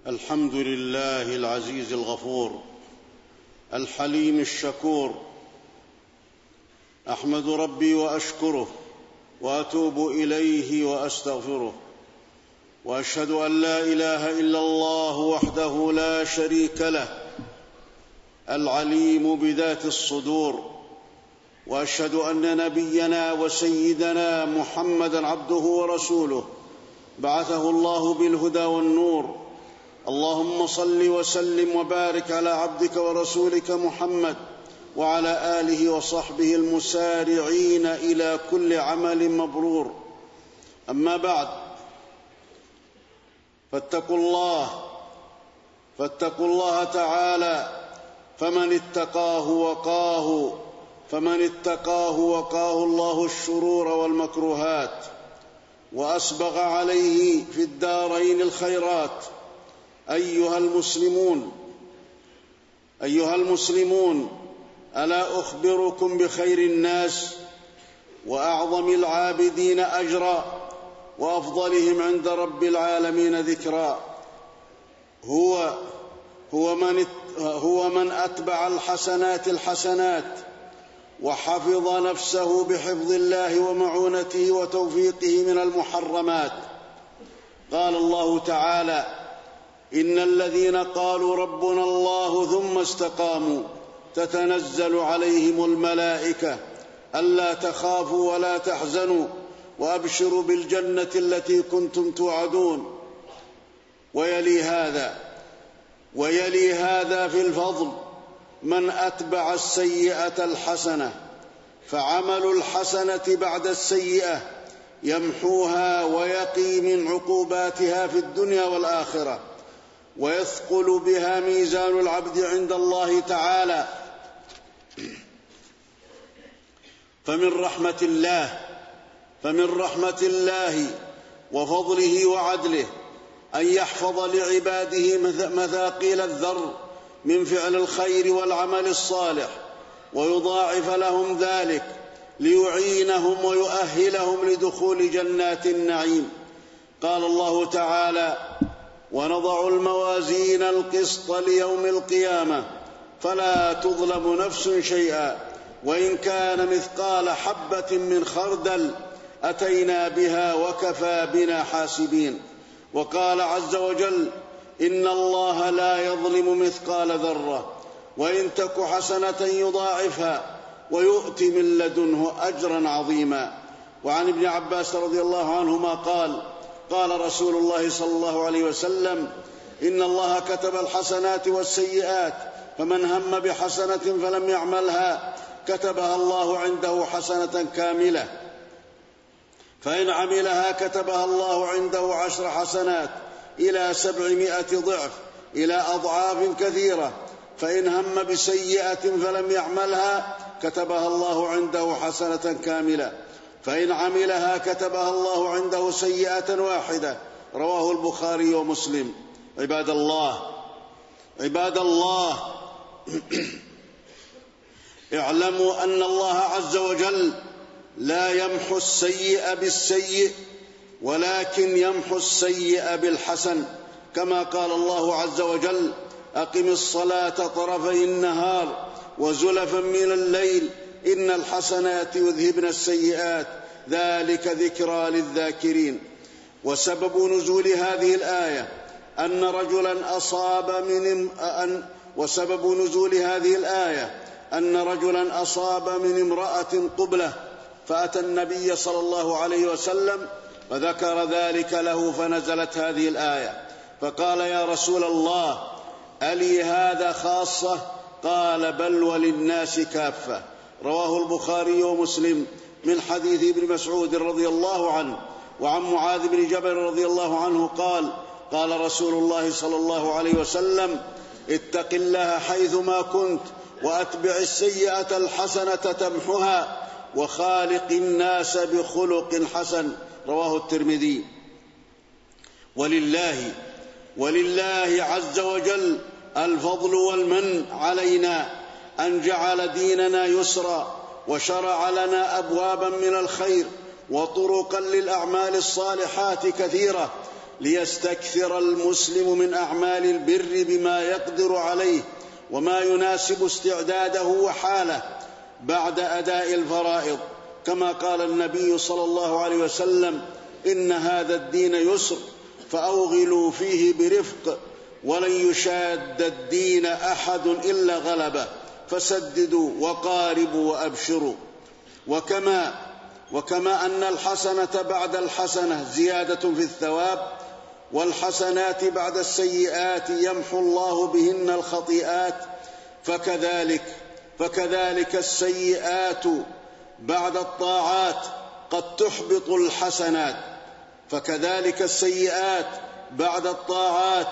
الحمد لله العزيز الغفور الحليم الشكور. أحمد ربي وأشكره وأتوب إليه وأستغفره، وأشهد أن لا إله إلا الله وحده لا شريك له العليم بذات الصدور، وأشهد أن نبينا وسيدنا محمدًا عبده ورسوله بعثه الله بالهدى والنور. اللهم صل وسلم وبارك على عبدك ورسولك محمد وعلى آله وصحبه المسارعين إلى كل عمل مبرور. أما بعد، فاتقوا الله تعالى، فمن اتقاه وقاه الله الشرور والمكروهات، وأسبغ عليه في الدارين الخيرات. أيها المسلمون، ألا أخبركم بخير الناس وأعظم العابدين أجرا وأفضلهم عند رب العالمين ذكرا؟ هو من أتبع الحسنات وحفظ نفسه بحفظ الله ومعونته وتوفيقه من المحرمات. قال الله تعالى: إن الذين قالوا ربنا الله ثم استقاموا تتنزل عليهم الملائكة ألا تخافوا ولا تحزنوا وأبشروا بالجنة التي كنتم توعدون. ويلي هذا في الفضل من أتبع السيئة الحسنة، فعمل الحسنة بعد السيئة يمحوها ويقي من عقوباتها في الدنيا والآخرة، ويثقل بها ميزان العبد عند الله تعالى. فمن رحمة الله وفضله وعدله أن يحفظ لعباده مثاقيل الذر من فعل الخير والعمل الصالح، ويضاعف لهم ذلك ليعينهم ويؤهلهم لدخول جنات النعيم. قال الله تعالى: ونضع الموازين القسط ليوم القيامة فلا تظلم نفس شيئا وإن كان مثقال حبة من خردل أتينا بها وكفى بنا حاسبين. وقال عز وجل: إن الله لا يظلم مثقال ذرة وإن تك حسنة يضاعفها ويؤت من لدنه أجرا عظيما. وعن ابن عباس رضي الله عنهما قال رسول الله صلى الله عليه وسلم: إن الله كتب الحسنات والسيئات، فمن هم بحسنة فلم يعملها كتبها الله عنده حسنة كاملة، فإن عملها كتبها الله عنده 10 حسنات إلى 700 ضعف إلى أضعاف كثيرة، فإن هم بسيئة فلم يعملها كتبها الله عنده حسنة كاملة، فإن عملها كتبها الله عنده سيئة واحدة. رواه البخاري ومسلم. عباد الله، اعلموا أن الله عز وجل لا يمحو السيئ بالسيئ، ولكن يمحو السيئ بالحسن، كما قال الله عز وجل: أقم الصلاة طرفي النهار وزلفا من الليل إن الحسنات يذهبن السيئات ذلك ذكرى للذاكرين. وسبب نزول هذه الآية أن رجلا أصاب من امرأة قبلة، فأتى النبي صلى الله عليه وسلم فذكر ذلك له، فنزلت هذه الآية، فقال: يا رسول الله، ألي هذا خاصة؟ قال: بل وللناس كافة. رواه البخاري ومسلم من حديث ابن مسعود رضي الله عنه. وعن معاذ بن جبل رضي الله عنه قال رسول الله صلى الله عليه وسلم: اتق الله حيثما كنت وأتبع السيئة الحسنة تمحها وخالق الناس بخلق حسن. رواه الترمذي. ولله عز وجل الفضل والمن علينا أن جعل ديننا يسرا، وشرع لنا أبوابا من الخير وطرقا للأعمال الصالحات كثيرة، ليستكثر المسلم من أعمال البر بما يقدر عليه وما يناسب استعداده وحاله بعد أداء الفرائض، كما قال النبي صلى الله عليه وسلم: إن هذا الدين يسر فأوغلوا فيه برفق، ولن يشاد الدين أحد إلا غلبه، فسددوا وقاربوا وأبشروا. وكما أن الحسنة بعد الحسنة زيادة في الثواب، والحسنات بعد السيئات يمحو الله بهن الخطيئات، فكذلك السيئات بعد الطاعات قد تحبط الحسنات، فكذلك السيئات بعد الطاعات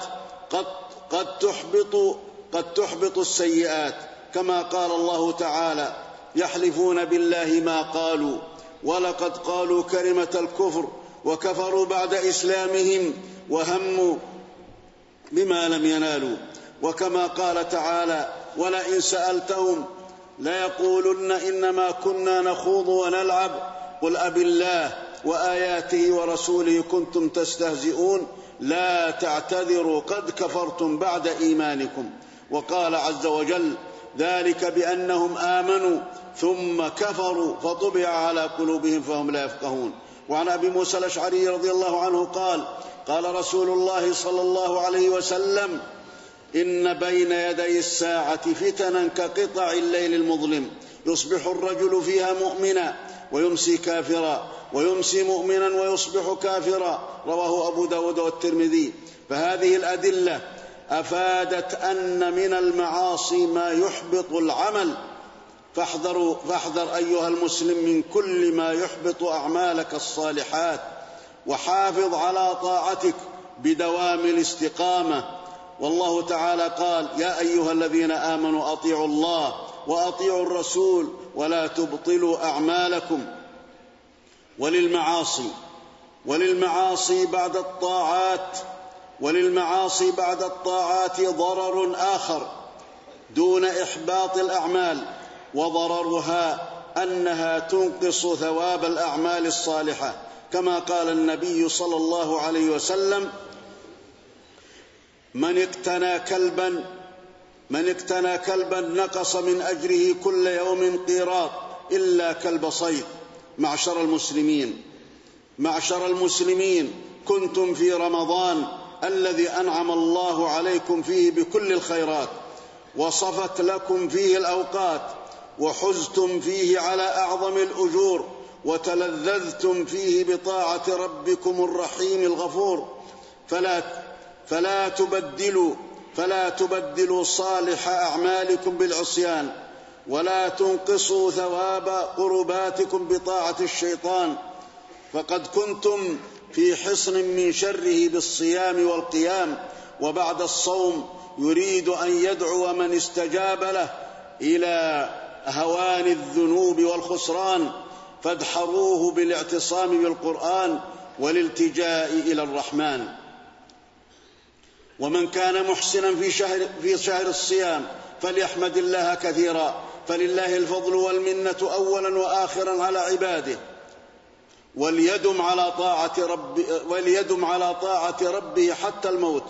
قد تحبط السيئات، كما قال الله تعالى: يحلفون بالله ما قالوا ولقد قالوا كلمة الكفر وكفروا بعد إسلامهم وهموا بما لم ينالوا. وكما قال تعالى: ولئن سألتهم ليقولن إنما كنا نخوض ونلعب قل أبالله وآياته ورسوله كنتم تستهزئون لا تعتذروا قد كفرتم بعد إيمانكم. وقال عز وجل: ذلك بأنهم آمنوا ثم كفروا فطبع على قلوبهم فهم لا يفقهون. وعن أبي موسى الأشعري رضي الله عنه قال: قال رسول الله صلى الله عليه وسلم: إن بين يدي الساعة فتنا كقطع الليل المظلم، يصبح الرجل فيها مؤمنا ويمسي كافرا، ويمسي مؤمنا ويصبح كافرا. رواه أبو داود والترمذي. فهذه الأدلة أفادت أن من المعاصي ما يحبط العمل، فاحذر أيها المسلم من كل ما يحبط أعمالك الصالحات، وحافظ على طاعتك بدوام الاستقامة. والله تعالى قال: يا أيها الذين آمنوا أطيعوا الله وأطيعوا الرسول ولا تبطلوا أعمالكم. وللمعاصي بعد الطاعات ضرر آخر دون إحباط الأعمال، وضررها أنها تنقص ثواب الأعمال الصالحة، كما قال النبي صلى الله عليه وسلم: من اقتنى كلبا نقص من أجره كل يوم قيراط إلا كلب صيد. معشر المسلمين، كنتم في رمضان الذي أنعم الله عليكم فيه بكل الخيرات، وصفت لكم فيه الأوقات، وحزتم فيه على أعظم الأجور، وتلذذتم فيه بطاعة ربكم الرحيم الغفور. فلا تبدلوا صالح أعمالكم بالعصيان، ولا تنقصوا ثواب قرباتكم بطاعة الشيطان، فقد كنتم في حصن من شره بالصيام والقيام، وبعد الصوم يريد أن يدعو من استجاب له إلى هوان الذنوب والخسران، فادحروه بالاعتصام بالقرآن والالتجاء إلى الرحمن. ومن كان محسنا في شهر الصيام فليحمد الله كثيرا، فلله الفضل والمنة أولا وآخرا على عباده، وليدم على طاعة ربه حتى الموت.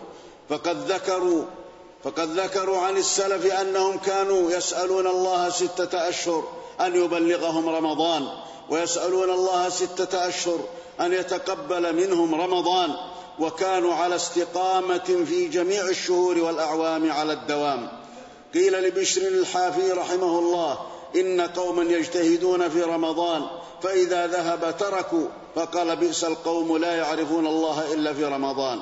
فقد ذكروا عن السلف أنهم كانوا يسألون الله 6 أشهر أن يبلغهم رمضان، ويسألون الله 6 أشهر أن يتقبل منهم رمضان، وكانوا على استقامة في جميع الشهور والأعوام على الدوام. قيل لبشر الحافي رحمه الله: إن قوما يجتهدون في رمضان فإذا ذهب تركوا، فقال: بئس القوم لا يعرفون الله إلا في رمضان.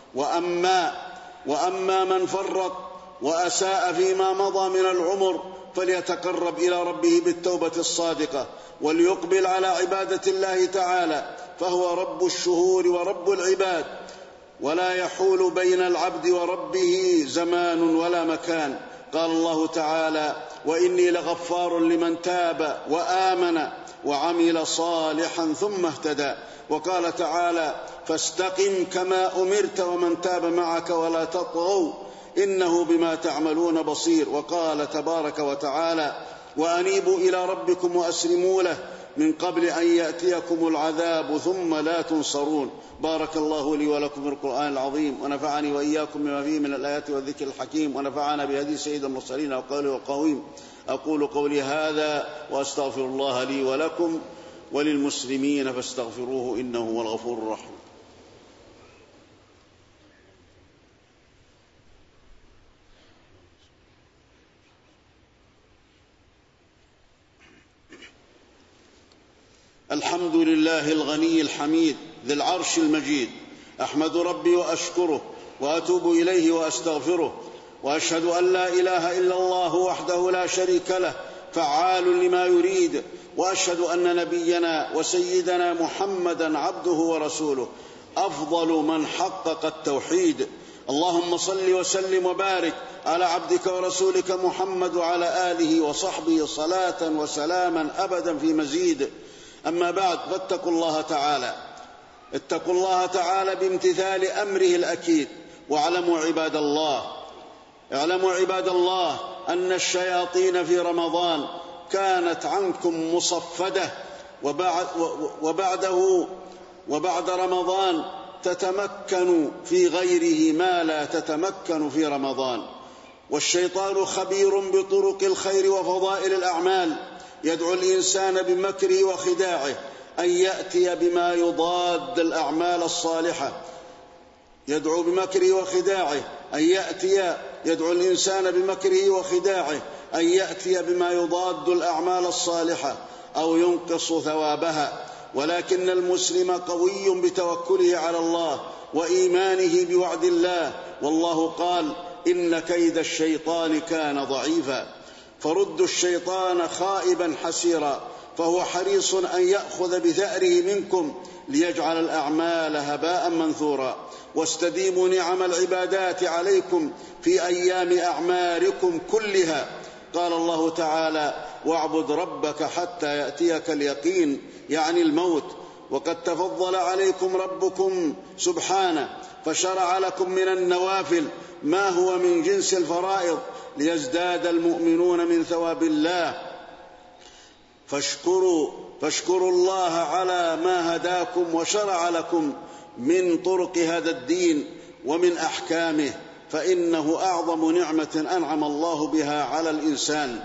وأما من فرط وأساء فيما مضى من العمر فليتقرب إلى ربه بالتوبة الصادقة، وليقبل على عبادة الله تعالى، فهو رب الشهور ورب العباد، ولا يحول بين العبد وربه زمان ولا مكان. قال الله تعالى: وإني لغفار لمن تاب وآمن وعمل صالحا ثم اهتدى. وقال تعالى: فاستقم كما أمرت ومن تاب معك ولا تطغوا إنه بما تعملون بصير. وقال تبارك وتعالى: وأنيبوا إلى ربكم وأسلموا له من قبل أن يأتيكم العذاب ثم لا تنصرون. بارك الله لي ولكم في القرآن العظيم، ونفعني وإياكم بما فيه من الآيات والذكر الحكيم، ونفعنا بهدي سيد المرسلين وقوله القويم. أقول قولي هذا وأستغفر الله لي ولكم وللمسلمين فاستغفروه إنه هو الغفور الرحيم. الحمد لله الغني الحميد ذي العرش المجيد، أحمد ربي وأشكره وأتوب إليه وأستغفره، وأشهد أن لا إله إلا الله وحده لا شريك له فعال لما يريد، وأشهد أن نبينا وسيدنا محمدا عبده ورسوله أفضل من حقق التوحيد. اللهم صل وسلم وبارك على عبدك ورسولك محمد وعلى آله وصحبه صلاة وسلاما أبدا في مزيد. أما بعد، فاتقوا الله تعالى، اتقوا الله تعالى بامتثال أمره الأكيد. واعلموا عباد الله أن الشياطين في رمضان كانت عنكم مصفدة، وبعد رمضان تتمكن في غيره ما لا تتمكن في رمضان. والشيطان خبير بطرق الخير وفضائل الأعمال، يدعو الإنسان بمكره وخداعه أن يأتي بما يضاد الأعمال الصالحة، يدعو الإنسان بمكره وخداعه أن يأتي بما يضاد الأعمال الصالحة أو ينقص ثوابها. ولكن المسلم قوي بتوكله على الله وإيمانه بوعد الله، والله قال: إن كيد الشيطان كان ضعيفا. فردوا الشيطان خائبا حسيرا، فهو حريص أن يأخذ بثأره منكم ليجعل الأعمال هباء منثورا. واستديموا نعم العبادات عليكم في أيام أعماركم كلها. قال الله تعالى: واعبد ربك حتى يأتيك اليقين، يعني الموت. وقد تفضل عليكم ربكم سبحانه فشرع لكم من النوافل ما هو من جنس الفرائض ليزداد المؤمنون من ثواب الله. فاشكروا الله على ما هداكم وشرع لكم من طرق هذا الدين ومن أحكامه، فإنه أعظم نعمة أنعم الله بها على الإنسان.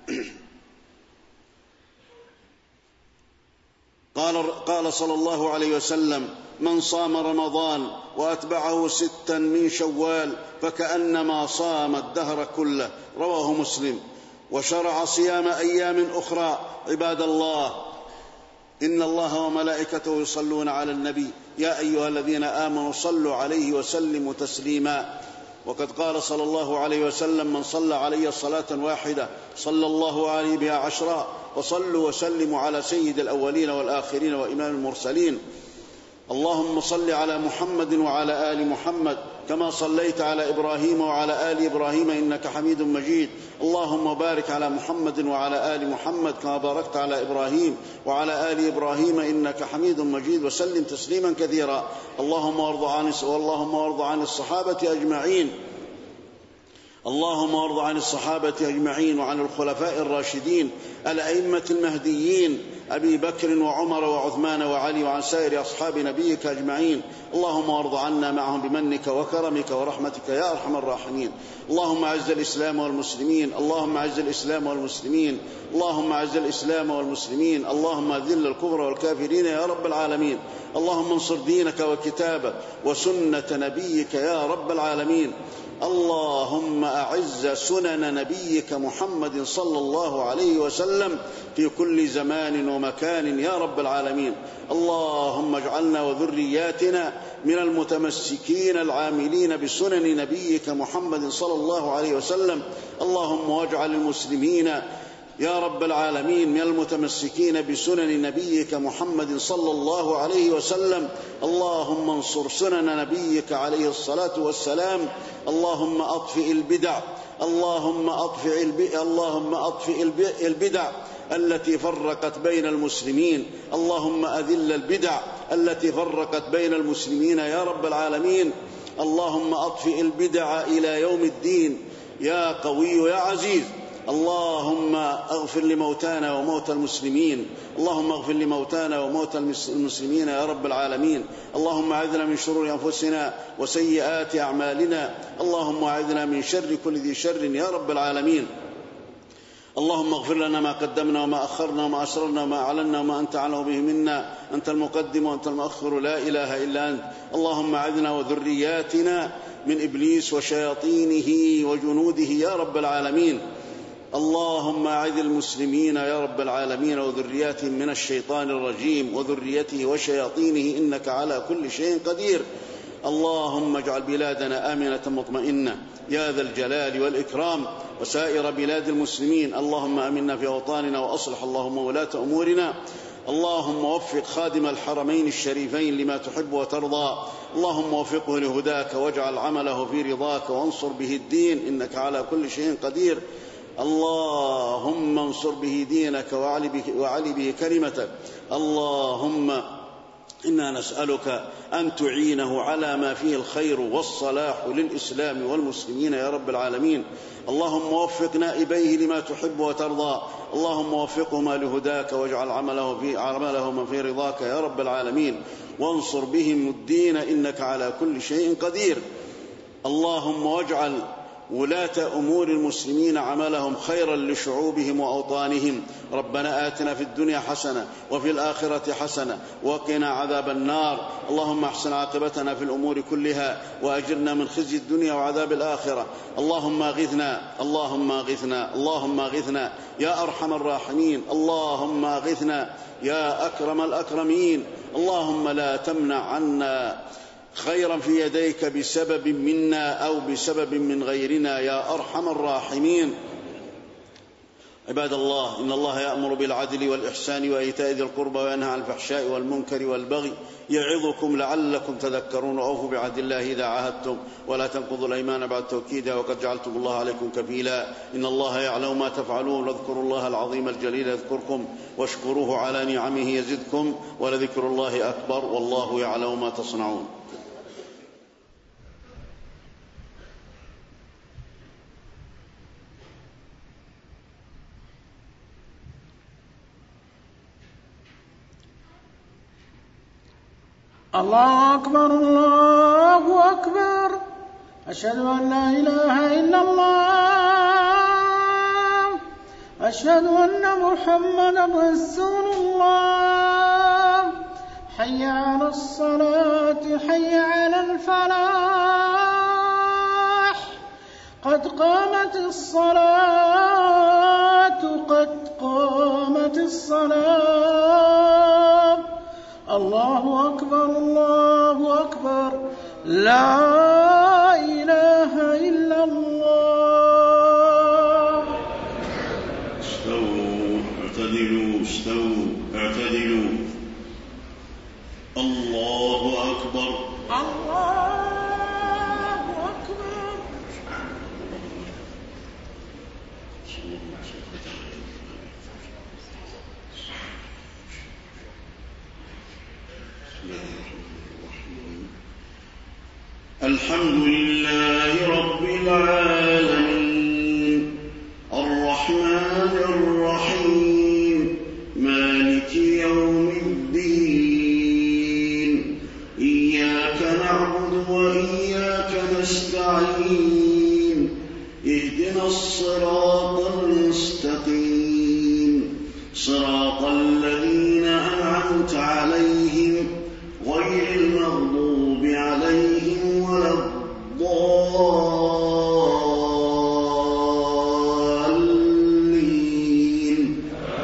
قال صلى الله عليه وسلم: من صام رمضان وأتبعه 6 من شوال فكأنما صام الدهر كله. رواه مسلم. وشرع صيام أيام أخرى. عباد الله، إن الله وملائكته يصلون على النبي، يا أيها الذين آمنوا صلوا عليه وسلموا تسليما. وقد قال صلى الله عليه وسلم: من صلى علي صلاة واحدة صلى الله عليه بها 10. وصلوا وسلموا على سيد الأولين والآخرين وإمام المرسلين. اللهم صل على محمد وعلى آل محمد كما صليت على إبراهيم وعلى آل إبراهيم إنك حميد مجيد. اللهم بارك على محمد وعلى آل محمد كما باركت على إبراهيم وعلى آل إبراهيم إنك حميد مجيد، وسلم تسليما كثيرا. اللهم وارض عن الصحابة أجمعين. اللهم وارض عن الصحابة أجمعين وعن الخلفاء الراشدين الأئمة المهديين أبي بكر وعمر وعثمان وعلي، وعن سائر أصحاب نبيك أجمعين. اللهم وارض عنا معهم بمنك وكرمك ورحمتك يا أرحم الراحمين. اللهم أعز الإسلام والمسلمين، اللهم أعز الإسلام والمسلمين، اللهم أعز الإسلام والمسلمين، اللهم أذل الكفر والكافرين يا رب العالمين. اللهم انصر دينك وكتابك وسنة نبيك يا رب العالمين. اللهم أعز سنن نبيك محمد صلى الله عليه وسلم في كل زمان ومكان يا رب العالمين. اللهم اجعلنا وذرياتنا من المتمسكين العاملين بسنن نبيك محمد صلى الله عليه وسلم. اللهم واجعل المسلمين يا رب العالمين من المتمسكين بسنن نبيك محمد صلى الله عليه وسلم. اللهم انصر سنن نبيك عليه الصلاة والسلام. اللهم أطفئ البدع، اللهم أطفئ البدع التي فرقت بين المسلمين. اللهم أذل البدع التي فرقت بين المسلمين يا رب العالمين. اللهم أطفئ البدع إلى يوم الدين يا قوي يا عزيز. اللهم اغفر لموتانا وموتى المسلمين، اللهم اغفر لموتانا وموتى المسلمين يا رب العالمين. اللهم أعذنا من شرور أنفسنا وسيئات أعمالنا، اللهم أعذنا من شر كل ذي شر يا رب العالمين. اللهم اغفر لنا ما قدمنا وما أخرنا وما أسررنا وما أعلنا وما أنت أعلم به منا، أنت المقدم وأنت المؤخر لا إله إلا أنت. اللهم أعذنا وذرياتنا من إبليس وشياطينه وجنوده يا رب العالمين. اللهم أعذ المسلمين يا رب العالمين وذرياتهم من الشيطان الرجيم وذريته وشياطينه، إنك على كل شيء قدير. اللهم اجعل بلادنا آمنة مطمئنة يا ذا الجلال والإكرام، وسائر بلاد المسلمين. اللهم آمنا في أوطاننا وأصلح اللهم ولاة أمورنا. اللهم وفق خادم الحرمين الشريفين لما تحب وترضى، اللهم وفقه لهداك واجعل عمله في رضاك وانصر به الدين، إنك على كل شيء قدير. اللهم انصر به دينك وعلي به كلمتك. اللهم إنا نسألك أن تعينه على ما فيه الخير والصلاح للإسلام والمسلمين يا رب العالمين. اللهم وفق نائبيه لما تحب وترضى، اللهم وفقهما لهداك واجعل عملهما في رضاك يا رب العالمين، وانصر بهم الدين إنك على كل شيء قدير. اللهم واجعل ولاة أمور المسلمين عملهم خيرا لشعوبهم وأوطانهم. ربنا آتنا في الدنيا حسنة وفي الآخرة حسنة وقنا عذاب النار. اللهم احسن عاقبتنا في الأمور كلها وأجرنا من خزي الدنيا وعذاب الآخرة. اللهم أغثنا اللهم أغثنا اللهم أغثنا يا أرحم الراحمين. اللهم أغثنا يا أكرم الأكرمين. اللهم لا تمنع عنا خيرا في يديك بسبب منا أو بسبب من غيرنا يا أرحم الراحمين. عباد الله، إن الله يأمر بالعدل والإحسان وإيتاء ذي القربى وينهى عن الفحشاء والمنكر والبغي يعظكم لعلكم تذكرون. وأوفوا بعهد الله إذا عاهدتم ولا تنقضوا الأيمان بعد توكيدها وقد جعلتم الله عليكم كفيلا. إن الله يعلم ما تفعلون. واذكروا الله العظيم الجليل يذكركم واشكروه على نعمه يزدكم ولذكر الله أكبر والله يعلم ما تصنعون. الله أكبر الله أكبر، أشهد أن لا إله إلا الله، أشهد أن محمدا رسول الله. حي على الصلاة حي على الفلاح، قد قامت الصلاة قد قامت الصلاة. الله أكبر الله أكبر، لا إله إلا الله. استووا اعتدلوا استووا اعتدلوا. الله أكبر الله أكبر. الحمد لله رب العالمين الرحمن الرحيم مالك يوم الدين. إياك نعبد وإياك نستعين. اهدنا الصراط المستقيم، صراط الذين أنعمت عليهم غير المغضوب عليهم ولا الضالين.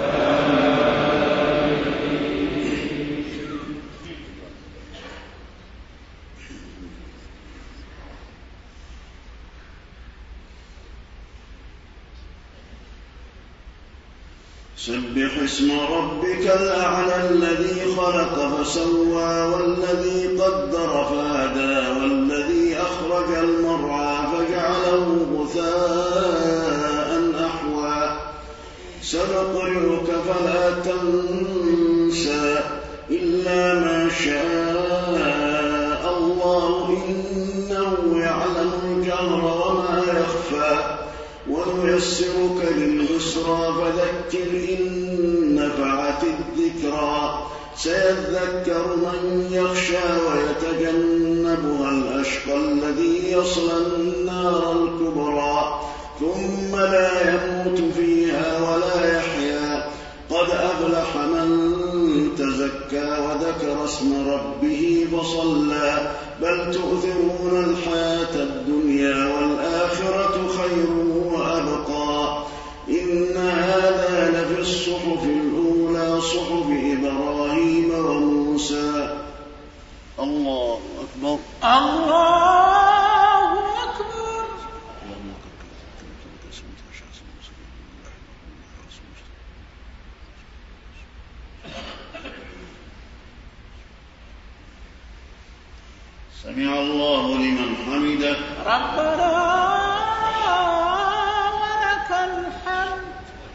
سبح اسم ربك الأعلى الذي خلق فسوى والذي قدر فهدى والذي أخرج المرعى فجعله غثاء أحوى. سنقرئك فلا تنسى إلا ما شاء الله إنه يعلم الجهر وما يخفى. ونيسرك لليسرى فذكر إن نفعت الذكرى سيذكر من يخشى ويتجنبها الأشقى الذي يصلى النار الكبرى ثم لا يموت فيها ولا يحيا قد أفلح من تزكى وذكر اسم ربه فصلى بل تؤثرون الحياة الدنيا والآخرة خير وأبقى إن هذا لفي الصحف الأولى صحف إبراهيم وموسى. الله أكبر. الله أكبر. سمع الله لمن حمده. ربنا ولك الحمد.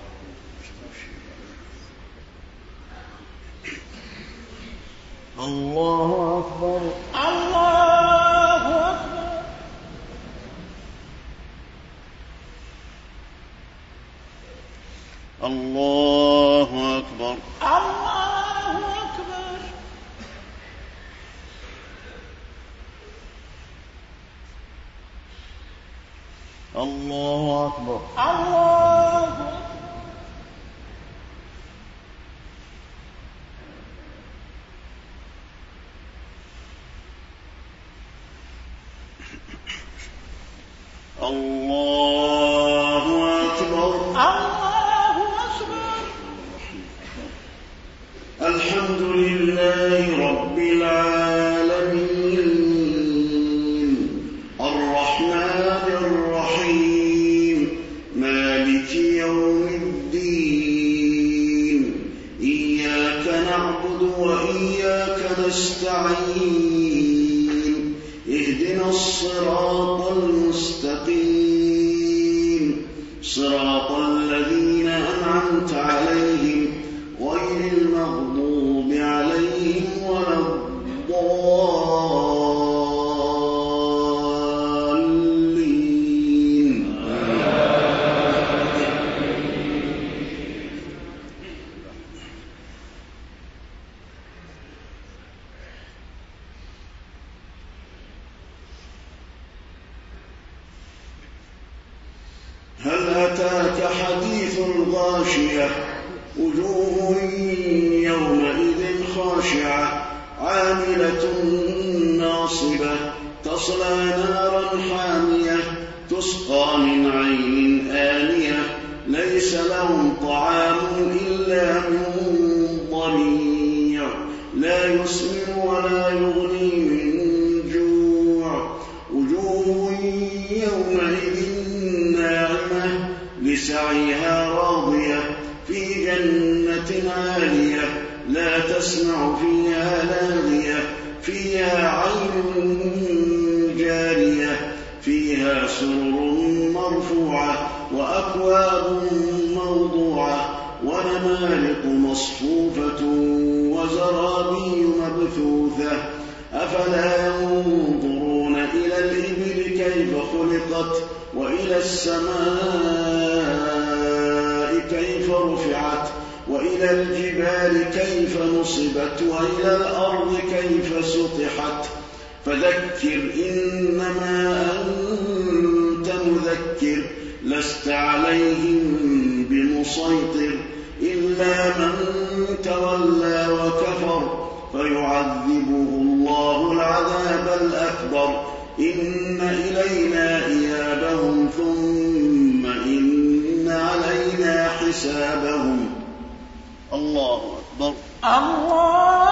الله أكبر. الله أكبر. الله أكبر. الله أكبر. الله أكبر. الله أكبر. الله أكبر. الله أكبر. الحمد لله رب العالمين الرحمن الرحيم مالك يوم الدين إياك نعبد وإياك نستعين اهدنا الصراط المستقيم صراط الذين أنعمت عليهم غير المغضوب عليهم ولا الضالين. هل أتاك حديث الغاشية وجوه يومئذ خاشعة عاملة ناصبة تصلى نارا حامية تسقى من عين آنية ليس لهم طعام إلا من ضريع لا يسمن ولا يغني من جوع وجوه يومئذ ناعمة لسعيها راضية في جنة عالية لا تسمع فيها لاغية فيها عين جارية فيها سرر مرفوعة وأكواب موضوعة ونمارق مصفوفة وزرابي مبثوثة أفلا ينظرون إلى الإبل كيف خلقت وإلى السماء كيف رفعت وإلى الجبال كيف نصبت وإلى الأرض كيف سطحت فذكر إنما أنت مذكر لست عليهم بمسيطر إلا من تولى وكفر فيعذبه الله العذاب الأكبر إن إلينا إيابهم ثم إن علينا حسابهم. الله أكبر. الله